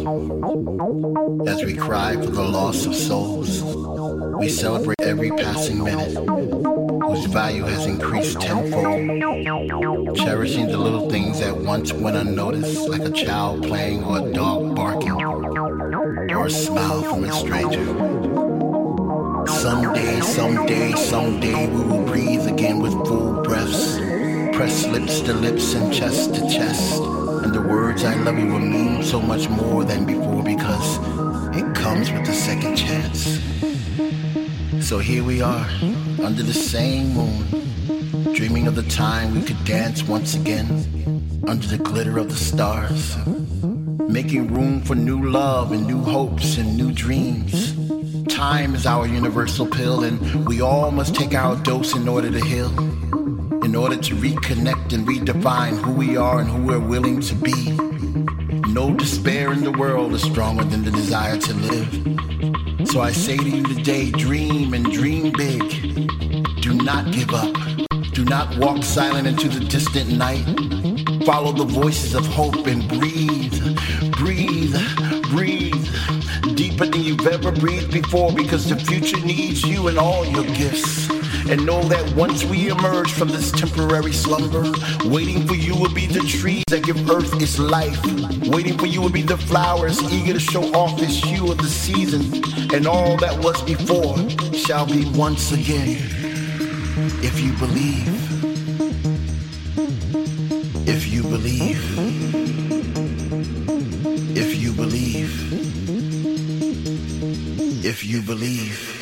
As we cry for the loss of souls, we celebrate every passing minute, whose value has increased tenfold, cherishing the little things that once went unnoticed, like a child playing or a dog barking, or a smile from a stranger. Someday, we will breathe again with full breaths, press lips to lips and chest to chest, and the words I love you will mean so much more than before because it comes with a second chance. So here we are, under the same moon, dreaming of the time we could dance once again, under the glitter of the stars, making room for new love and new hopes and new dreams. Time is our universal pill, and we all must take our dose in order to heal, in order to reconnect and redefine who we are and who we're willing to be. No despair in the world is stronger than the desire to live. So I say to you today, dream and dream big. Do not give up. Do not walk silent into the distant night. Follow the voices of hope and breathe, breathe, breathe. Deeper than you've ever breathed before, because the future needs you and all your gifts. And know that once we emerge from this temporary slumber, waiting for you will be the trees that give earth its life. Waiting for you will be the flowers eager to show off this hue of the season. And all that was before shall be once again. If you believe. If you believe. If you believe. If you believe.